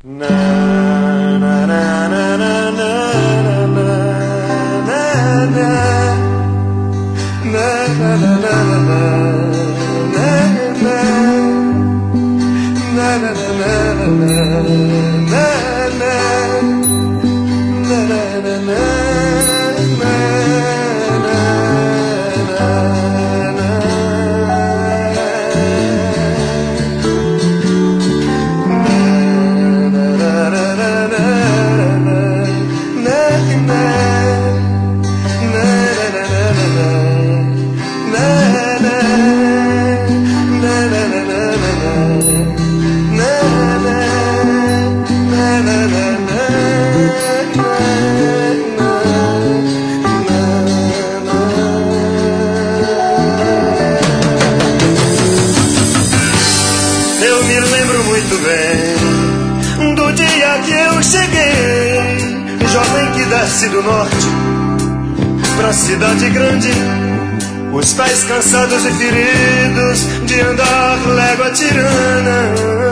Eu me lembro muito bem do dia que eu cheguei, jovem que desce do norte pra cidade grande, os pés cansados e feridos de andar légua tirana,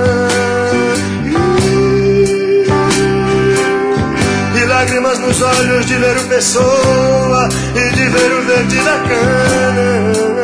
e lágrimas nos olhos de ler o Pessoa e de ver o verde da cana.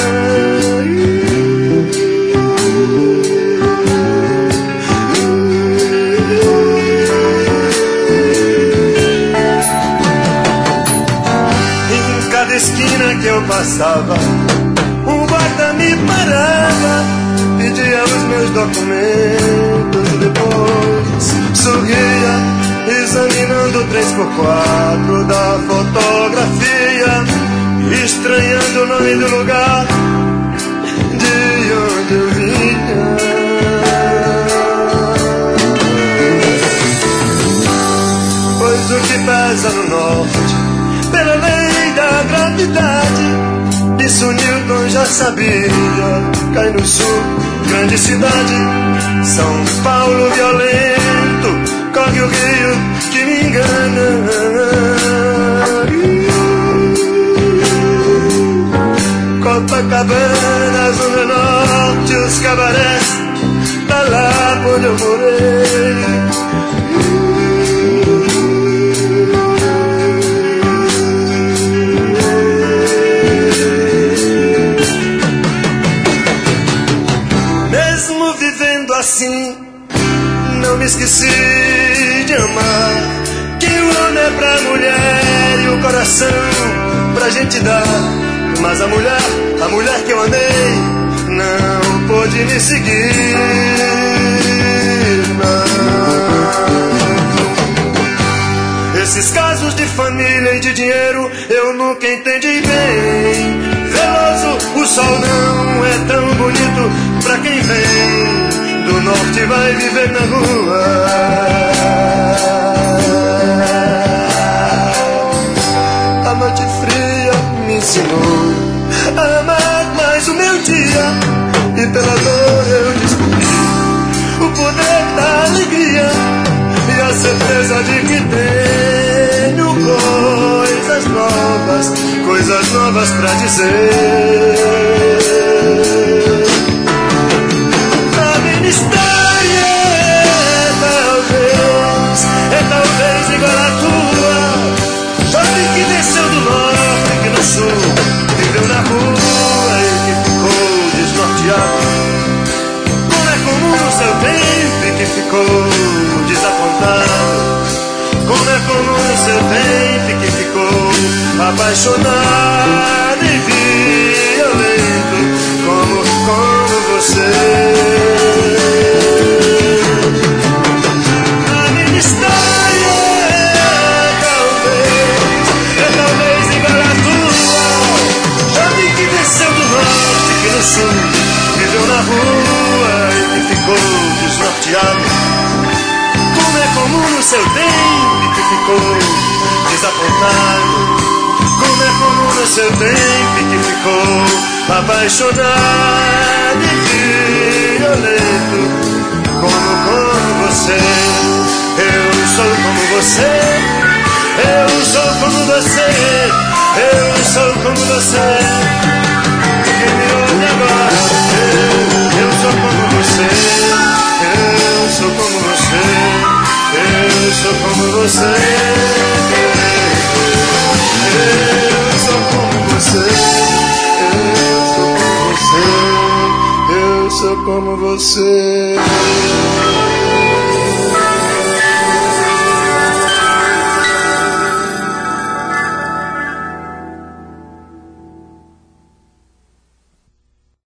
Esquina que eu passava, um guarda me parava, pedia os meus documentos, depois sorria, examinando 3x4 da fotografia, estranhando o nome do lugar de onde eu vinha. Pois o que pesa no norte, pela lei da gravidade, isso Newton já sabia. Cai no sul, grande cidade, São Paulo violento, corre o rio que me engana. Copacabana, Zona Norte, os cabarés, tá lá onde eu morei. Assim, não me esqueci de amar, que o homem é pra mulher e o coração pra gente dar. Mas a mulher que eu amei, não pôde me seguir, não. Esses casos de família e de dinheiro eu nunca entendi bem. Veloso, o sol não é tão bonito pra quem vem do norte vai viver na rua. A noite fria me ensinou a amar mais o meu dia, e pela dor eu descobri o poder da alegria e a certeza de que tenho coisas novas pra dizer. Talvez igual a tua, jovem que desceu do norte, que no sul viveu na rua e que ficou desnorteado. Como é comum no seu tempo e que ficou desapontado. Como é comum no seu tempo e que ficou apaixonado e violento como você. Viveu na rua e que ficou desnorteado. Como é comum no seu tempo e que ficou desapontado. Como é comum no seu tempo e que ficou apaixonado e violento como você. Eu sou como você. Eu sou como você. Eu sou como você. Quem me ouve agora, eu sou como você, eu sou como você. sou como você. Eu sou como você. Eu sou como você. Eu sou como você.